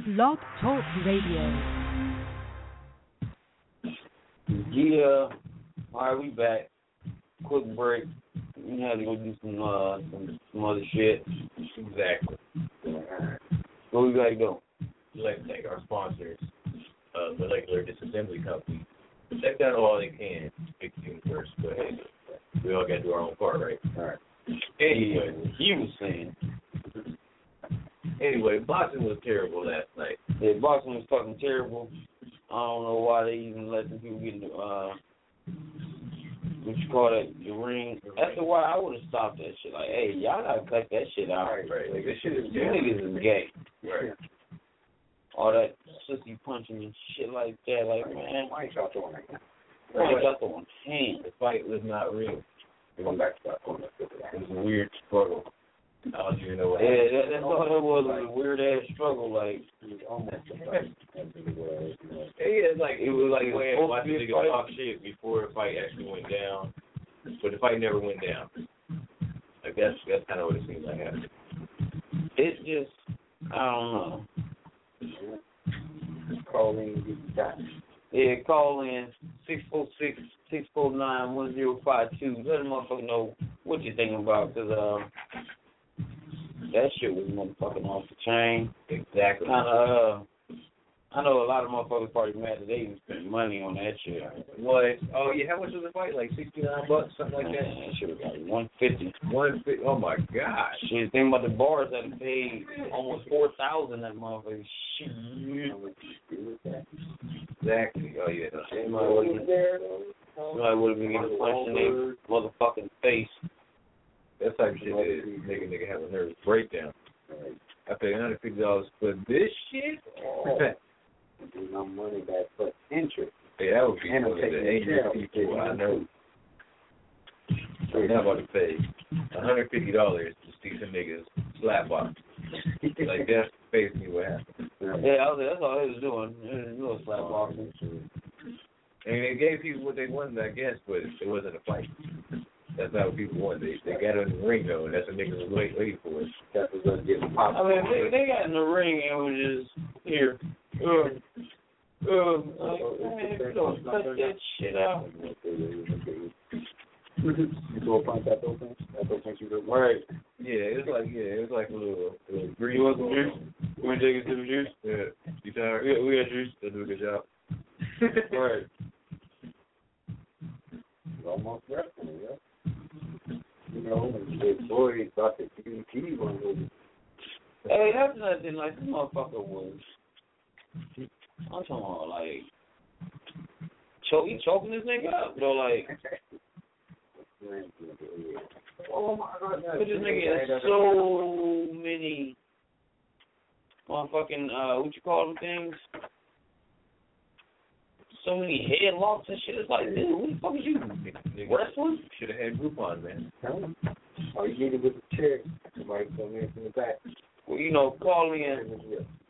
Blog Talk Radio. Yeah. All right, we back. Quick break. We had to go do some other shit. Exactly. Where we gotta go? We'd like to thank our sponsors, Molecular Disassembly Company. They've done all they can to fix the universe, but hey, we all got to do our own part, right? All right. Anyway, You was saying. Anyway, boxing was terrible last night. Yeah, boxing was fucking terrible. I don't know why they even let the people get in the, what you call it, the ring. After a while, I would have stopped that shit. Like, hey, y'all gotta cut that shit out. Right. Like, this shit is You niggas is gay. Right. All that sissy punching and shit like that. Like, man, Why ain't y'all doing that? why y'all throwing hands? The fight was not real. Going back to that point. It was a weird struggle. I don't even know what Yeah, happened. that's all it was, a weird ass struggle. Like, It was like supposed to watching be a niggas fight. talk shit before the fight actually went down, but the fight never went down. Like that's kind of what it seems like happened. it's just, I don't know. Call in and get the shot. Yeah, call in 646-649-1052. Let them motherfucker know what you thinking about, because that shit was motherfucking off the chain. Exactly. Kind of, I know a lot of motherfuckers probably mad that they even spent money on that shit. What? Oh yeah, how much was the fight? Like $69, something like that. Man, that shit was like $150. Oh my gosh. Shit, think about the bars that have paid almost $4,000 that motherfucker. Shit. Exactly. Oh yeah. Somebody would have been getting punched in their motherfucking face. That type of shit is nigga have a nervous breakdown. I paid $150 for this shit. Do no money back but interest. Hey, that would be one of the angriest people I know. I'm not about to pay $150 to see some niggas slap box. Like that's basically what happened. Yeah, that's all they was doing. They was doing slap boxing. I mean, they gave people what they wanted, I guess, but it wasn't a fight. That's not what people want. They got in the ring though, and that's what niggas was waiting for. That was going to get popped. I mean, they got in the ring and was just here. Man, don't cut that shit out. You go punch that open? That open you go Right. Yeah, it was like a little green. You want some juice? You want to take some juice? Yeah. You tired? Yeah, we got juice. They'll do a good job. Right. almost wrestling, yeah. You know, and the boy thought that DDT one was. Hey, that's nothing like this motherfucker was. I'm talking about like he choking this nigga up, though, like. Oh my God! But this nigga has so many motherfucking what you call them things? So many headlocks and shit. It's like, dude, what the fuck is you wrestling? Should have had Groupon, man. All you needed was a chair. Somebody come in from the back. Well, you know, call in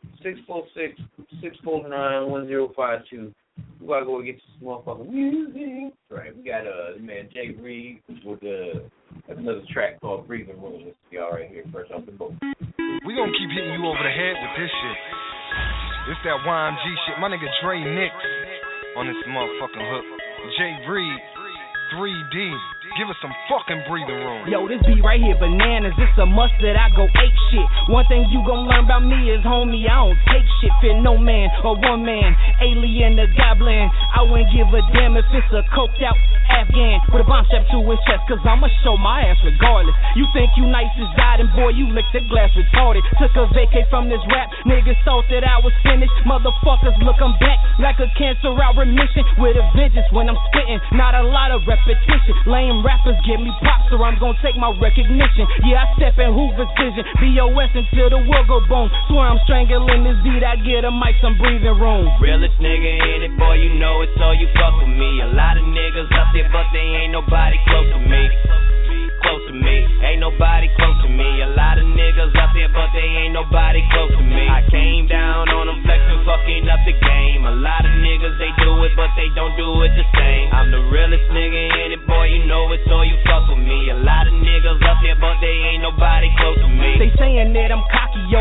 646-649-1052. We gotta go get this motherfucking music. Right. We got the man Jay Reed with another track called Breathing Room. This is y'all right here, first off the boat. We gonna keep hitting you over the head with this shit. It's that YMG shit. My nigga Dre Nix on this motherfucking hook. Jay Reed, 3D. Give us some fucking breathing room. Yo, this beat right here, bananas. It's a must that I go ape shit. One thing you gon' learn about me is, homie, I don't take shit. Fear no man or one man, alien or goblin. I wouldn't give a damn if it's a coked out Afghan with a bomb strapped to his chest, cause I'ma show my ass regardless. You think you nice as God, and boy, you licked the glass retarded. Took a vacay from this rap, niggas thought that I was finished. Motherfuckers look, I'm back like a cancer out remission with a vengeance when I'm spitting. Not a lot of repetition. Lame rappers give me props, or I'm gon' take my recognition. Yeah, I step in Hoover's vision, BOS until the world go boom. Swear I'm strangling this beat, I get a mic, some breathing room. Realest nigga in it, boy, you know it, so you fuck with me. A lot of niggas up there, but they ain't nobody close to me. Close to me, ain't nobody close to me. A lot of niggas up there, but they ain't nobody close to me. I came down on them flexing, fucking up the game. A lot of niggas, they do it, but they don't do it the same. I'm the realest nigga in it, boy, you know it, so you fuck with me. A lot of niggas up there, but they ain't nobody close to me. They saying that I'm cocky, yo, I tell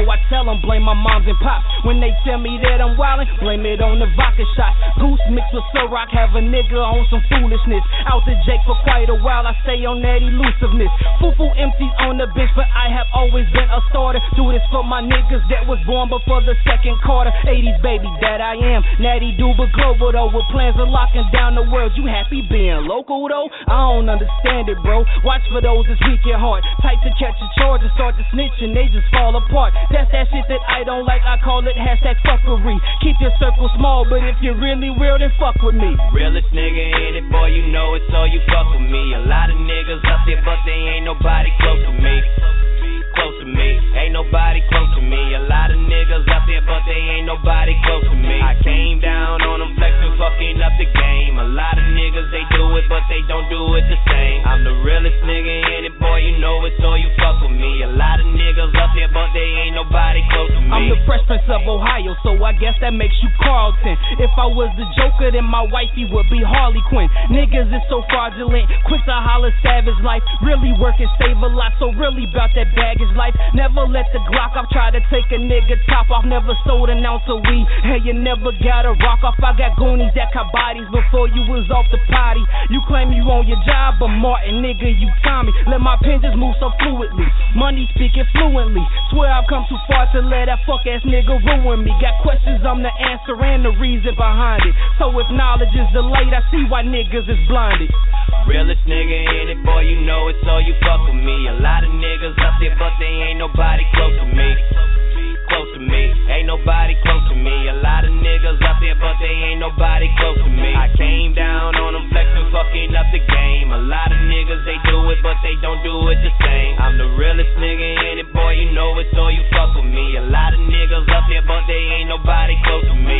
problem, blame my moms and pops. When they tell me that I'm wildin', blame it on the vodka shot. Goose mixed with Ciroc, have a nigga on some foolishness. Out the Jake for quite a while, I stay on that elusiveness. Foo-foo MCs on the bench, but I have always been a starter. Do this for my niggas that was born before the second quarter. 80s baby, that I am. Natty Duba global though, with plans of locking down the world. You happy being local though? I don't understand it, bro. Watch for those that's weak at heart. Type to catch a charge and start to snitch and they just fall apart. That's that shit that I don't like, I call it hashtag fuckery. Keep your circle small, but if you're really real, then fuck with me. Realest nigga in it, boy, you know it, so you fuck with me. A lot of niggas out there, but they ain't nobody close to me. Close to me, ain't nobody close to me. A lot of niggas out there, but they ain't nobody close to me. I came down on them flexing, fucking up the game. A lot of niggas, they do it, but they don't do it the same. I'm the realest nigga in it, boy, you know it, so you fuck with me. A lot of niggas out there, but they ain't nobody close to me. I'm the Fresh Prince of Ohio, so I guess that makes you Carlton. If I was the Joker, then my wifey would be Harley Quinn. Niggas is so fraudulent, quick to holler savage life. Really work and save a lot, so really bout that baggage life. Never let the Glock off, try to take a nigga top off. Never sold an ounce of weed, and you never got a rock off. I got goonies that caught bodies before you was off the potty. You claim you on your job, but Martin, nigga, you Tommy. Let my pen just move so fluidly, money speaking fluently. Swear I've come too far to let that fuck ass nigga ruin me. Got questions, I'm the answer and the reason behind it. So if knowledge is delayed, I see why niggas is blinded. Realest nigga in it, boy, you know it, so you fuck with me. A lot of niggas out there, but they ain't nobody close to me. Close to me, ain't nobody close to me. A lot of niggas out there, but they ain't nobody close to me. I came down on them flexing, fucking up the game. A lot of niggas, they do it, but they don't do it the same. I'm the realest nigga in it, boy, you know it, so you fuck with me. A lot of niggas out there, but they ain't nobody close to me.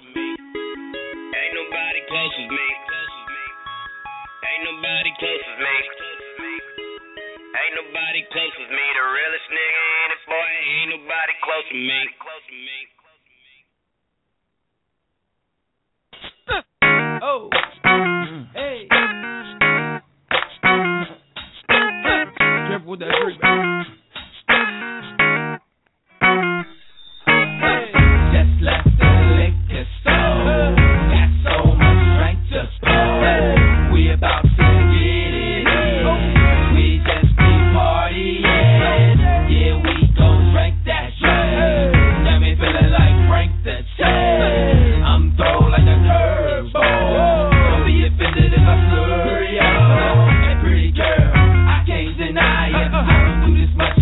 Ain't nobody close to me. Ain't nobody close to me. Ain't nobody close with me. The realest nigga in it, boy. Ain't nobody close to me. Oh, hey. Careful with that drink. Hey. Just left the liquor store. Got so much drink to spoil. Hey. We about to get it in. We just be partying. Yeah, we gon' drink that shit. Got me feeling like Frank the Tank. I'm throw like a curveball. Don't be offended if I slur y'all. Hey, pretty girl, I can't deny it. I don't do this much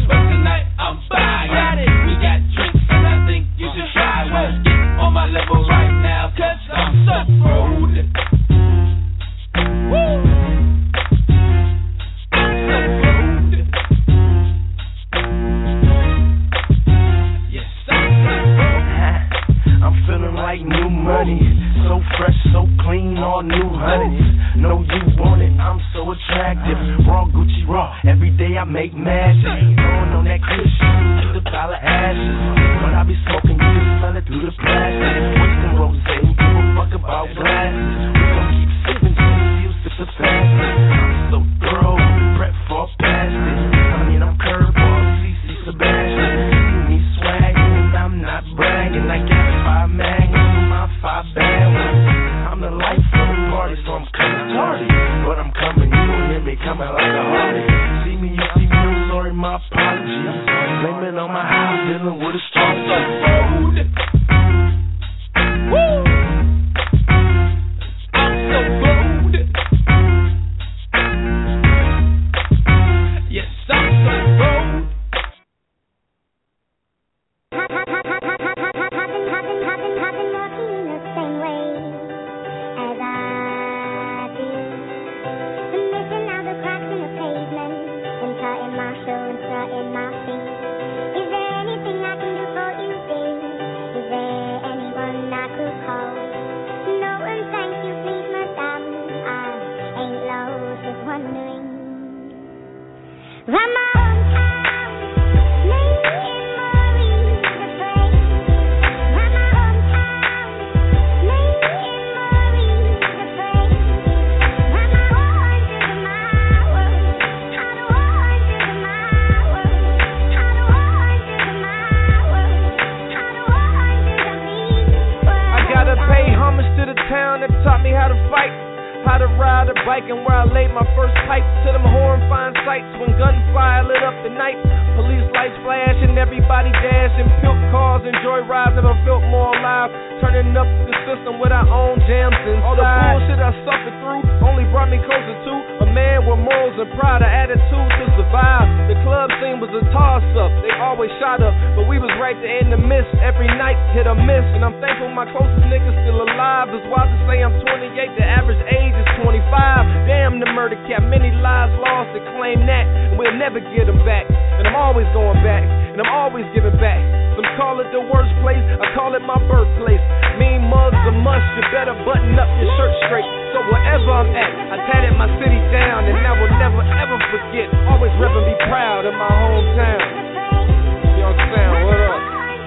hometown that taught me how to fight, how to ride a bike, and where I laid my first pipe to them horrifying sights when gunfire lit up the night. Police lights flash and everybody dashing, pilt cars and joyrides. Never felt more alive. Turning up the system with our own jams inside. All the bullshit I suffered through only brought me closer to a man with morals and pride, an attitude to survive. The club scene was a toss-up. They always shot up, but we was right there in the midst. Every night hit or miss, and I'm thankful my closest niggas still alive. It's wild to say I'm 28. The average age is 25. Damn the murder cap. Many lives lost that claim that, and we'll never get them back. And I'm always going back, and I'm always giving back. Some call it the worst place, I call it my birthplace. Mean mugs a must, you better button up your shirt straight. So wherever I'm at, I tatted my city down, and I will never ever forget. Always rep and be proud of my hometown. Young Sound, what up?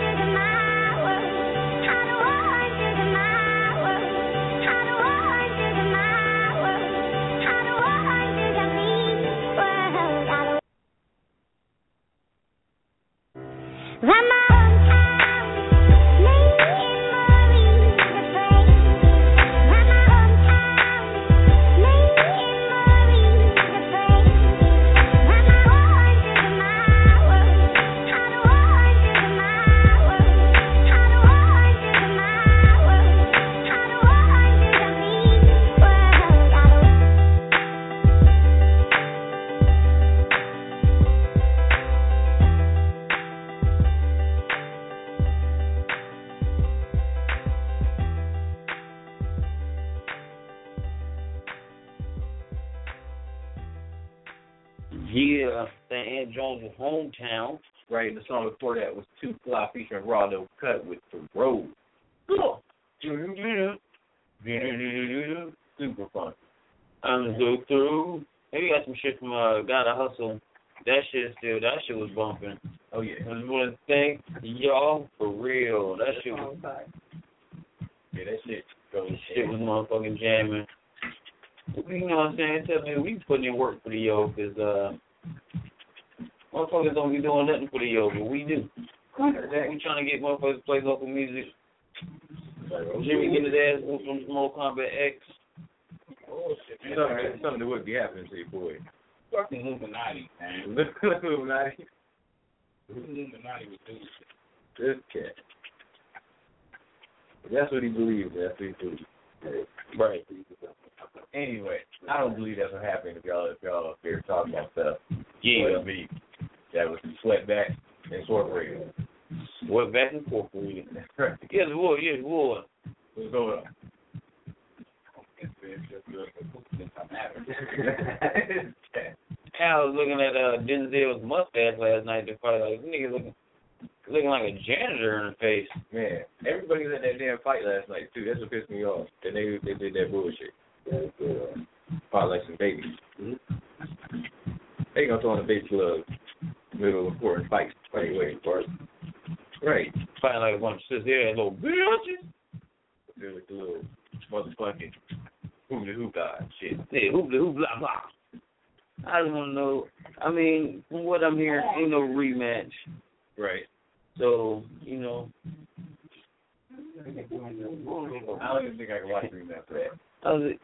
Yeah, Aunt Jones' hometown. Right, and the song before that was Two Fly featuring Raw No Cut with The Road. Cool. Super fun. I'm so through. Maybe got some shit from Gotta Hustle. That shit was bumping. Oh yeah. I just want to thank y'all for real. That shit was. Yeah, that shit goes. Shit was motherfucking jamming. You know what I'm saying? Tell me we putting in work for the yo, cause motherfuckers don't be doing nothing for the yo, but we do. We trying to get motherfuckers to play local music. Jimmy get his ass from Mortal Kombat X. Oh shit, something that would be happening to you, boy. Fucking Illuminati, man. Illuminati. Illuminati would do this. This cat. That's what he believes. That's what he believes. Right. Anyway, I don't believe that's what happened if y'all up there talking about stuff. Yeah. Me. That was sweat back and incorporated. Sweat back and incorporated. Right. Yes, war. What's going on? I was looking at Denzel's mustache last night. To fight like nigga looking like a janitor in the face. Man, everybody was at that damn fight last night too. That's what pissed me off. That they did that bullshit. Fought like some babies. Mm-hmm. They gonna throw in a baby glove middle of important fights. Anyway, right. Fighting like a bunch of sisters here, little bitches. They're like the little motherfucking hoop guy shit. Yeah, hoop blah blah. I just want to know. I mean, from what I'm hearing, ain't no rematch. Right. So, you know. I don't even think I can watch the rematch for that.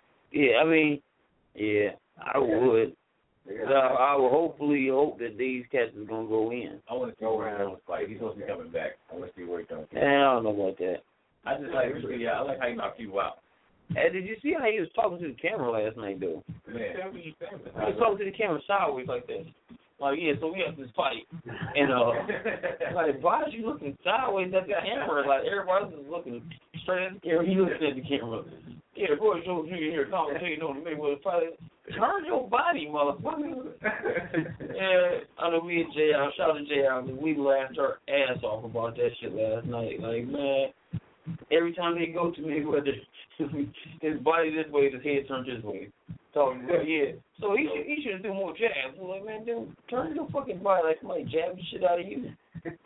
I would. I would hopefully hope that these cats is gonna go in. I want to see where Reynolds fight. He's supposed to be coming back. I want to see where he comes. I don't know about that. I just like I like how he knocked you out. Hey, did you see how he was talking to the camera last night, though? Man. He was talking to the camera sideways like this. Like, yeah, so we have this fight. And, like, why is you looking sideways at the camera? Like, everybody else is looking straight at the camera. He looking at the camera. Yeah, the boy shows you here commentating on the Mayweather fight. Turn your body, motherfucker. Yeah, I know we at JR. Shout out to JR. We laughed our ass off about that shit last night. Like, man, every time they go to Mayweather, his body this way, his head turns this way. Talking about, yeah. So he should do more jabs. I'm like, man, dude, turn your fucking body like somebody jabbed the shit out of you.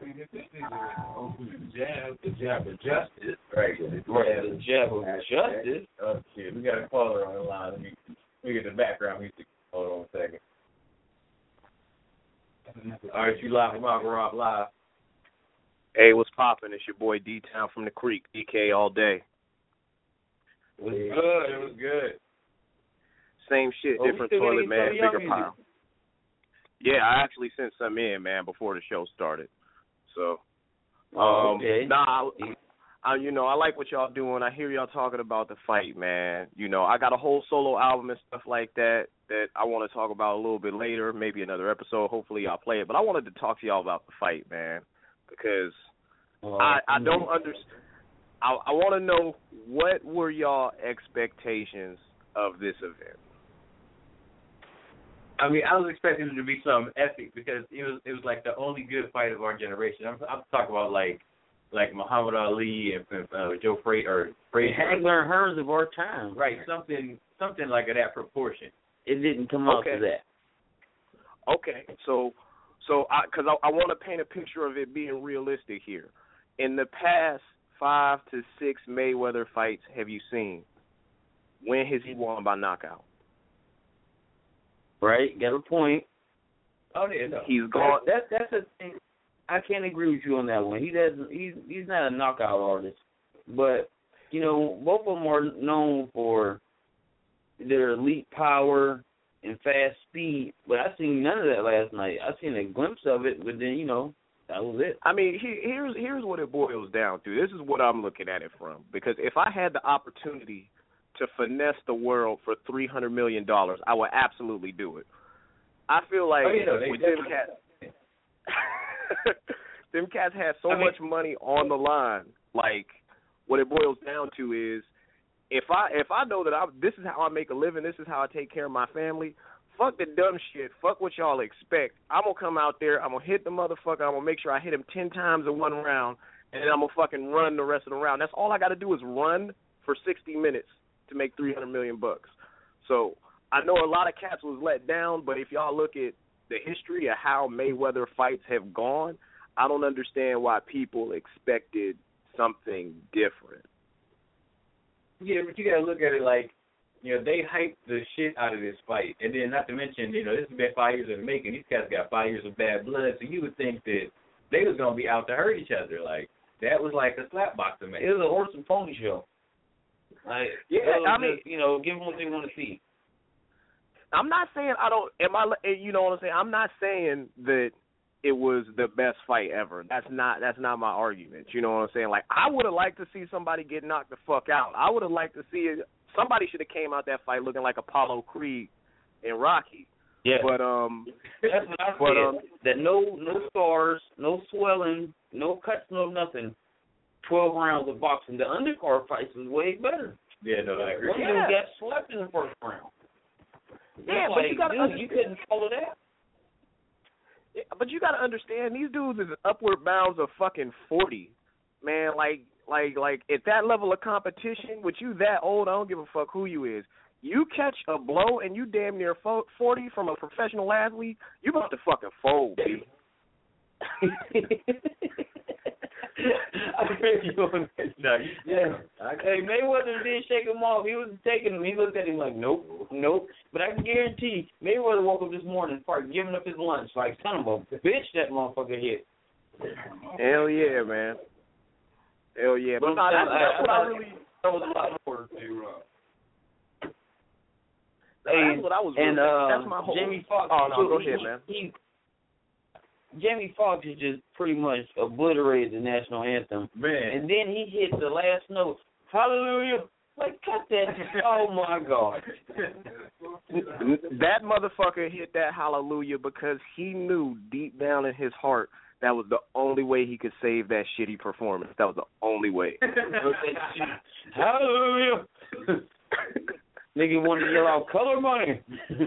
The jab of justice. Right. The jab of justice. Oh shit, we got a caller on the line. Let me get the background music. Hold on a second. All right, you live from Marco Rob Live. Hey, what's poppin'? It's your boy D-Town from the Creek. DK all day. It was It good. was good. Same shit, Well, we different still gotta toilet, get man, some of y'all bigger music. pile. Yeah, I actually sent some in, man, before the show started. So, Okay. nah, I like what y'all doing. I hear y'all talking about the fight, man. I got a whole solo album and stuff like that I want to talk about a little bit later, maybe another episode. Hopefully y'all play it. But I wanted to talk to y'all about the fight, man, because I don't understand. I want to know, what were y'all expectations of this event? I mean, I was expecting it to be something epic because it was like the only good fight of our generation. I'm talking about like Muhammad Ali and Joe Frazier. Hagler and Hearns of our time. Right, something like of that proportion. It didn't come out to that. Okay, so because I want to paint a picture of it being realistic here. In the past 5 to 6 Mayweather fights have you seen? When has he won by knockout? Right, got a point. Oh yeah, no. He's gone. That's a thing. I can't agree with you on that one. He doesn't. He's not a knockout artist, but both of them are known for their elite power and fast speed. But I seen none of that last night. I seen a glimpse of it, but then that was it. I mean, here's what it boils down to. This is what I'm looking at it from. Because if I had the opportunity to finesse the world for $300 million, I would absolutely do it. I feel like with them cats, them cats had so much money on the line. Like, what it boils down to is, if I know that this is how I make a living, this is how I take care of my family, fuck the dumb shit. Fuck what y'all expect. I'm going to come out there. I'm going to hit the motherfucker. I'm going to make sure I hit him 10 times in one round, and then I'm going to fucking run the rest of the round. That's all I got to do is run for 60 minutes to make $300 million. So I know a lot of cats was let down, but if y'all look at the history of how Mayweather fights have gone, I don't understand why people expected something different. Yeah, but you got to look at it like, they hyped the shit out of this fight. And then not to mention, this has been 5 years in the making. These guys got 5 years of bad blood, so you would think that they was going to be out to hurt each other. Like, that was like a slap boxing match. It was a horse and pony show. Like, I mean, give them what they want to see. I'm not saying you know what I'm saying? I'm not saying that it was the best fight ever. That's not my argument. You know what I'm saying? Like, I would have liked to see somebody get knocked the fuck out. I would have liked to see it. Somebody should have came out that fight looking like Apollo Creed and Rocky. Yeah. But that's what I said. That no scars, no swelling, no cuts, no nothing. 12 rounds of boxing. The undercard fights was way better. Yeah, no, I agree. One of them got swept in the first round. Yeah, but you couldn't follow that. Yeah, but you gotta understand, these dudes is upward bounds of fucking 40, man. Like at that level of competition, with you that old, I don't give a fuck who you is. You catch a blow and you damn near 40 from a professional athlete, you about to fucking fold, B. I feel you on that. No, yeah. Hey, Mayweather did shake him off. He was taking him. He looked at him like, nope. But I can guarantee Mayweather woke up this morning and started giving up his lunch. Like, son of a bitch, that motherfucker hit. Hell yeah, man. Hell yeah. But that's what I really... That was a lot of work. That's what I was really... that's my whole... Jamie Foxx... Oh, no, go ahead, man. Jamie Foxx has just pretty much obliterated the national anthem. Man. And then he hit the last note. Hallelujah. Like, cut that. Oh, my God. That motherfucker hit that hallelujah because he knew deep down in his heart that was the only way he could save that shitty performance. That was the only way. Hallelujah. Nigga wanted to yell out, color money.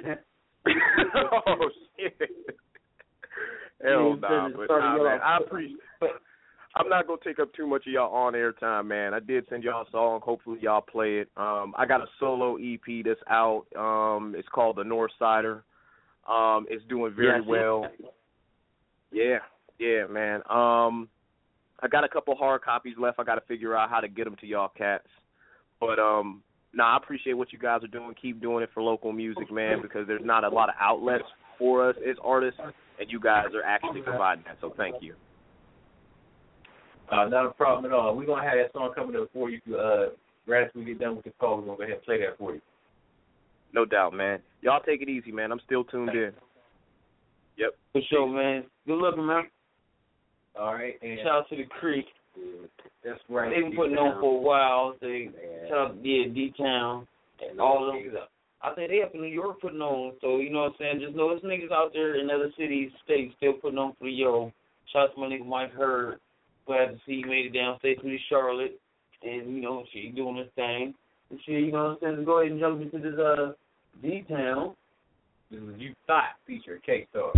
Oh, shit. Hell nah, but man, I appreciate. I'm not gonna take up too much of y'all on-air time, man. I did send y'all a song. Hopefully y'all play it. I got a solo EP that's out. It's called The North Sider. It's doing very well. Yeah, man. I got a couple hard copies left. I got to figure out how to get them to y'all cats. But I appreciate what you guys are doing. Keep doing it for local music, man, because there's not a lot of outlets for us as artists, and you guys are actually providing that. So thank you. Not a problem at all. We're going to have that song coming up for you Right after we get done with the call, we're going to go ahead and play that for you. No doubt, man. Y'all take it easy, man. I'm still tuned in. Yep. For sure, man. Good looking, man. All right. And shout out to the Creek. That's right. They've been putting on for a while. Shout out to D-Town. And all of them. I think they up in New York putting on. So, you know what I'm saying? Just know there's niggas out there in other cities, states, still putting on for the yo. Shout out to my nigga Mike Hurd. Glad to see he made it down safely to Charlotte. And, you know, she doing his thing. And shit, you know what I'm saying? Go ahead and jump into this D-Town. This is You Thought feature K-Star.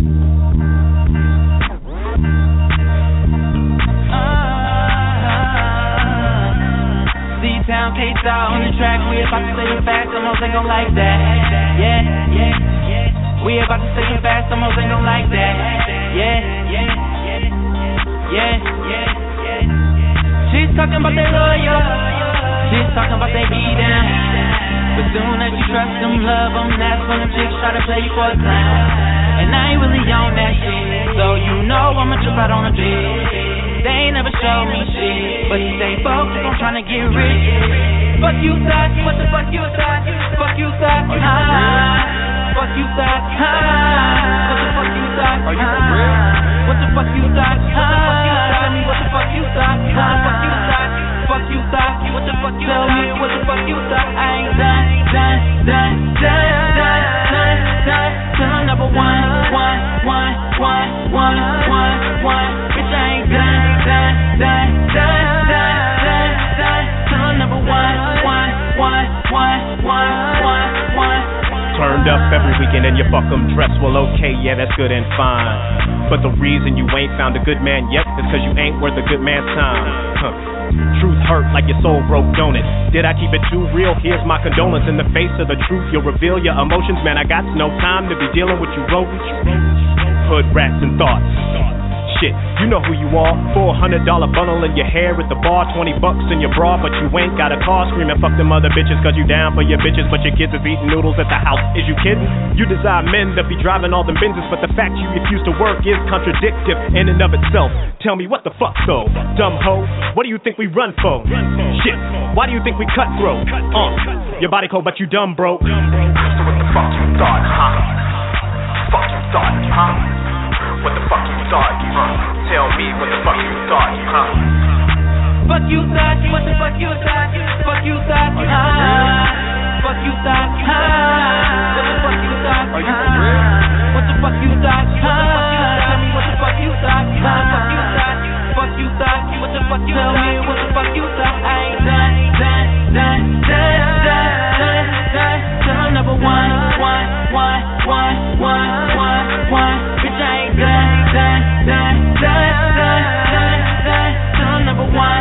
D-Town K-Star on the track. We about to say it fast, some hoes ain't gon' like that. Yeah, yeah, yeah. We about to say it fast, some hoes ain't gon' like that. Yeah, yeah, yeah, yeah, yeah. She's talking about that lawyer. She's talking about that beat-down. But soon as you trust them, love them, that's when them chicks try to play you for a clown. And I ain't really on that shit, so you know I'ma trip out on a bitch. They ain't never show me shit, but you stay focused on trying to get rich. Fuck you thought, what the fuck you thought? Fuck you thought, fuck you thought, what the fuck you thought? Are you for real? What the fuck you thought? Tell me what the fuck you thought? What the fuck you thought? Fuck you thought? What the fuck you thought? Tell me what the fuck you thought? I ain't done. Till I'm number one. Bitch, I ain't done. Till I'm number one. Turned up every weekend and you fuck them dressed. Well, okay, yeah, that's good and fine. But the reason you ain't found a good man yet is cause you ain't worth a good man's time. Truth hurt like your soul broke, don't it? Did I keep it too real? Here's my condolence. In the face of the truth, you'll reveal your emotions. Man, I got no time to be dealing with you rodents. Hood rats and thoughts. Shit, you know who you are. $400 bundle in your hair at the bar, $20 in your bra, but you ain't got a car. Screaming fuck them other bitches cause you down for your bitches, but your kids is eating noodles at the house. Is you kidding? You desire men that be driving all them Benzes, but the fact you refuse to work is contradictive in and of itself. Tell me what the fuck so? Dumb hoe, what do you think we run for? Shit, why do you think we cutthroat? Your body cold but you dumb broke. So what the fuck you thought, huh? Fuck you thought, huh? What the fuck you thought, Tell me what the fuck you thought, Fuck you thought, what the fuck you thought? Fuck you thought, Fuck you thought, What the fuck you thought? Are you for real? What the fuck you thought? Tell me what the fuck you thought? Fuck you thought, fuck you thought? What the fuck you thought? Tell me what the fuck you thought? I ain't done. Till I'm number one. Bitch, I ain't done. Till I'm number one.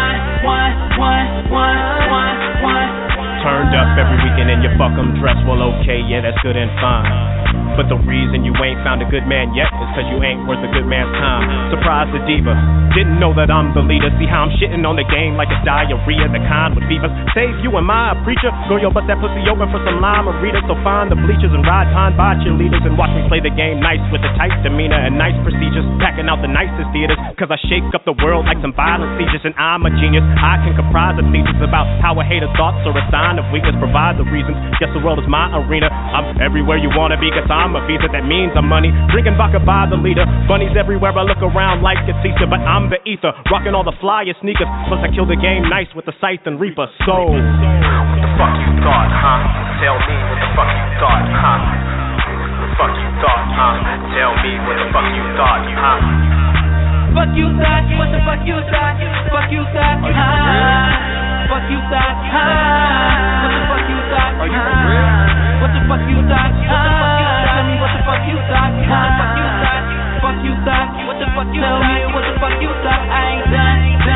Turned up every weekend and you fuck them dressed. Well, okay, yeah, that's good and fine. But the reason you ain't found a good man yet is cause you ain't worth a good man's time. Surprise the diva, didn't know that I'm the leader. See how I'm shitting on the game like it's diarrhea, the kind with fevers. Save you and my preacher. Girl, yo, bust that pussy open for some lime marita. So find the bleachers and ride behind by cheerleaders and watch me play the game nice with a tight demeanor and nice procedures. Packing out the nicest theaters cause I shake up the world like some violent seizures. And I'm a genius, I can comprise a thesis about how a hater's thoughts are a sign of weakness. Provide the reasons, guess the world is my arena. I'm everywhere you wanna be cause I'm a visa, that means I'm money. Drinking vodka by the liter. Bunnies everywhere, I look around like it's Easter, but I'm the ether, rocking all the flyest sneakers. Plus I kill the game nice with the scythe and reaper. So what the fuck you thought, huh? Tell me what the fuck you thought, huh? What the fuck you thought, huh? Tell me what the fuck you thought, huh? Fuck you thought, what the fuck you thought? Fuck you thought, Fuck you thought, what the fuck you thought? Are you for real? What the fuck you thought? Tell me what the fuck you thought? Fuck you thought? What the fuck you thought? Tell me what the fuck you thought? I ain't done.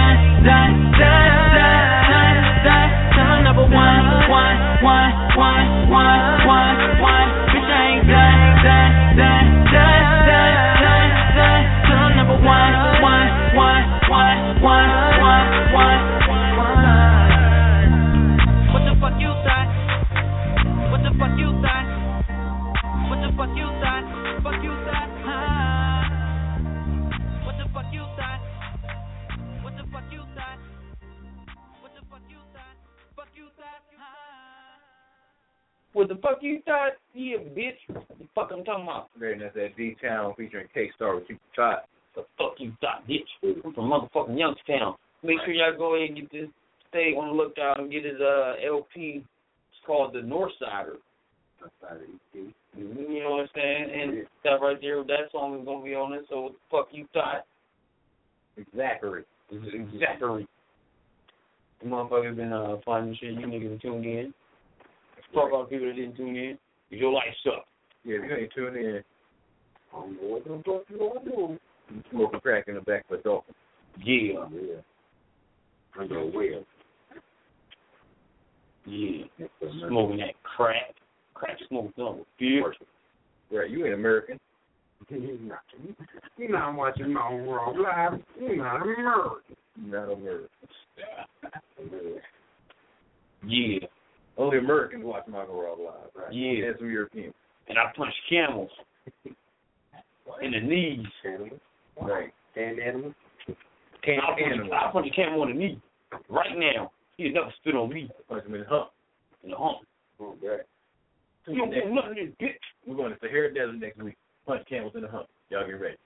Till I'm number one. Bitch, I ain't done. Till I'm number one. What the fuck you thought? Yeah, bitch. What the fuck I'm talking about? And that's that D-Town featuring K-Star with you thought. The fuck you thought, bitch? I'm from motherfucking Youngstown. Make sure y'all go ahead and get this. Stay on the lookout and get his LP. It's called The Northsider. You know what I'm saying? And that right there, that song is gonna be on it. So what the fuck you thought? Exactly. Exactly. The motherfuckers been finding shit. You niggas tuned in. Fuck all the people that didn't tune in. Your life sucks. Yeah, if you ain't tuned in, I don't know what the fuck you gonna do. you smoking crack in the back of a dolphin. Yeah. I know where. Yeah. Smoking that crack. Crack smoke done with beer. Right, you ain't American. You're not watching my own Raw Live. You're not American. Not American. Yeah. Only Americans watch Michael Rob live, right? Yeah. That's some Europeans. And I punch camels in the knees. Right. And animals. I punch a camel in the knee right now. He'll never spit on me. Punch him in the hump. In the hump. Okay. You don't want nothing in this bitch. We're going to Sahara Desert next week. Punch camels in the hump. Y'all get ready.